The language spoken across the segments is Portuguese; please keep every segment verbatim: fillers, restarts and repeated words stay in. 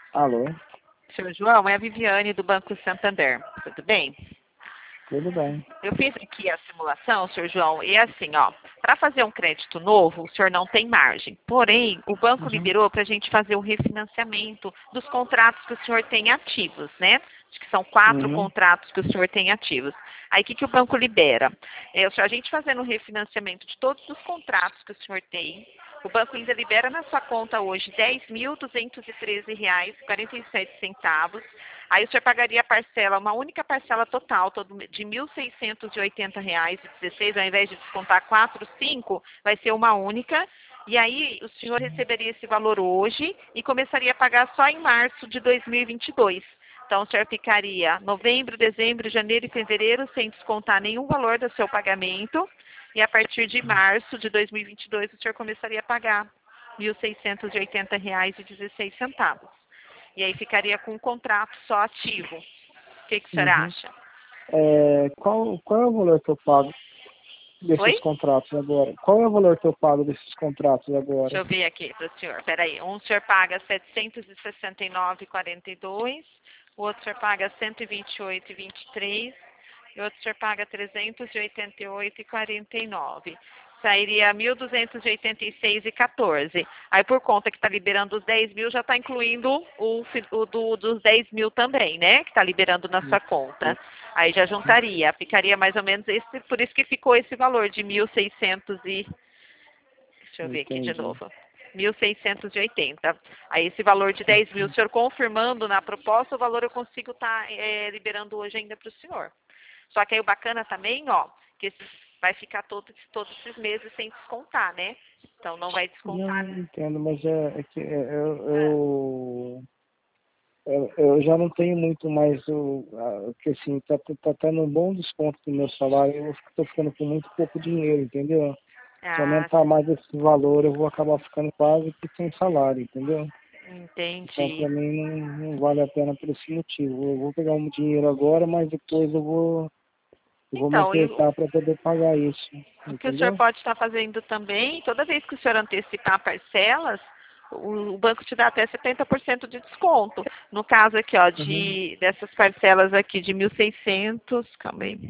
Alô, Senhor João, é a Viviane do Banco Santander. Tudo bem? tudo bem? Eu fiz aqui a simulação, senhor João, e é assim, ó, para fazer um crédito novo, o senhor não tem margem. Porém, o banco Uhum, liberou para a gente fazer o refinanciamento dos contratos que o senhor tem ativos, né? Acho que são quatro uhum, contratos que o senhor tem ativos. Aí, o que, que o banco libera? É, o senhor- a gente fazendo o refinanciamento de todos os contratos que o senhor tem, o banco ainda libera na sua conta hoje dez mil duzentos e treze reais e quarenta e sete centavos. Aí o senhor pagaria a parcela, uma única parcela total, todo, de mil seiscentos e oitenta reais e dezesseis, ao invés de descontar quatro, cinco, vai ser uma única. E aí o senhor receberia esse valor hoje e começaria a pagar só em março de dois mil e vinte e dois. Então o senhor ficaria novembro, dezembro, janeiro e fevereiro sem descontar nenhum valor do seu pagamento. E a partir de março de dois mil e vinte e dois o senhor começaria a pagar mil seiscentos e oitenta reais e dezesseis centavos. E aí ficaria com um contrato só ativo. O que, que o senhor uhum. acha? É, qual, qual é o valor que eu pago Oi? desses contratos agora? Qual é o valor que eu pago desses contratos Deixa agora? eu ver aqui para o senhor. Peraí. Um o senhor paga setecentos e sessenta e nove reais e quarenta e dois, o outro o senhor paga cento e vinte e oito reais e vinte e três e o outro o senhor paga trezentos e oitenta e oito reais e quarenta e nove. Sairia mil duzentos e oitenta e seis reais e quatorze. Aí por conta que está liberando os dez mil, já está incluindo o, fi- o do- dos dez mil também, né? Que está liberando na sua conta. Aí já juntaria, ficaria mais ou menos esse, por isso que ficou esse valor de mil e seiscentos e deixa eu ver aqui de Entendi. novo. mil seiscentos e oitenta. Aí esse valor de dez mil, o senhor confirmando na proposta, o valor eu consigo estar liberando hoje ainda para o senhor. Só que aí o bacana também, ó, que esses, vai ficar todos, todos esses meses sem descontar, né? Então não vai Não descontar. entendo, mas é, é que é, eu, Ah, eu, eu, eu já não tenho muito mais o. a- que assim, tá, tá tendo um bom desconto do meu salário, eu estou ficando com muito pouco dinheiro, entendeu? Se ah, aumentar mais esse valor, eu vou acabar ficando quase que sem salário, entendeu? Então, entendi. para mim, não, não vale a pena por esse motivo. Eu vou pegar um dinheiro agora, mas depois eu vou, eu vou me Então, e o apertar para poder pagar isso, o que o senhor entendeu? pode estar fazendo também, toda vez que o senhor antecipar parcelas, o, o banco te dá até setenta por cento de desconto. No caso aqui, ó, Uhum. de, dessas parcelas aqui de mil e seiscentos, calma aí,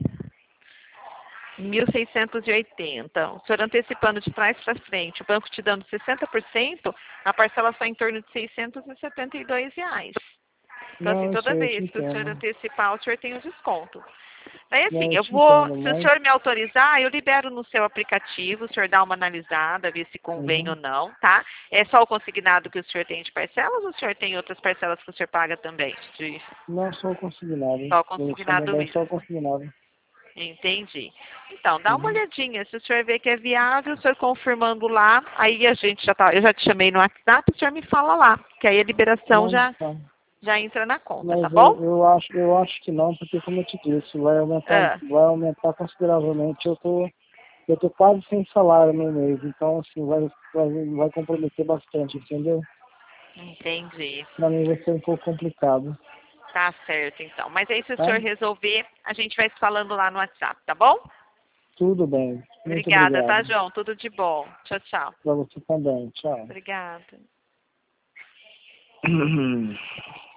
mil seiscentos e oitenta. O senhor antecipando de trás para frente, o banco te dando sessenta por cento, a parcela está em torno de seiscentos e setenta e dois reais. Então, assim, Não, isso toda aí eu te vez que o senhor entendo. antecipar, o senhor tem o desconto. Daí, assim, Não, eu eu te vou, entendo, se o mas. senhor me autorizar, eu libero no seu aplicativo, o senhor dá uma analisada, ver se convém ou Uhum. não, tá? É só o consignado que o senhor tem de parcelas ou o senhor tem outras parcelas que o senhor paga também? De, Não só o consignado. só o Eu só consignado mandei só o mesmo. consignado. Entendi. Então, dá uma Uhum. olhadinha. Se o senhor vê que é viável, o senhor confirmando lá, aí a gente já tá, eu já te chamei no WhatsApp, o senhor me fala lá, que aí a liberação Não, já, tá. já entra na conta, tá Mas bom? eu, eu acho, eu acho que não, porque como eu te disse, vai aumentar, Ah, vai aumentar consideravelmente. Eu tô, eu tô quase sem salário no mês, então assim, vai, vai, vai comprometer bastante, entendeu? entendi. Para mim vai ser um pouco complicado, Tá certo, então. Mas aí, se o tá? senhor resolver, a gente vai se falando lá no WhatsApp, tá bom? Tudo bem. Muito Obrigada, tá, obrigado. João? Tudo de bom. Tchau, tchau. Para você também. Tchau. Obrigada.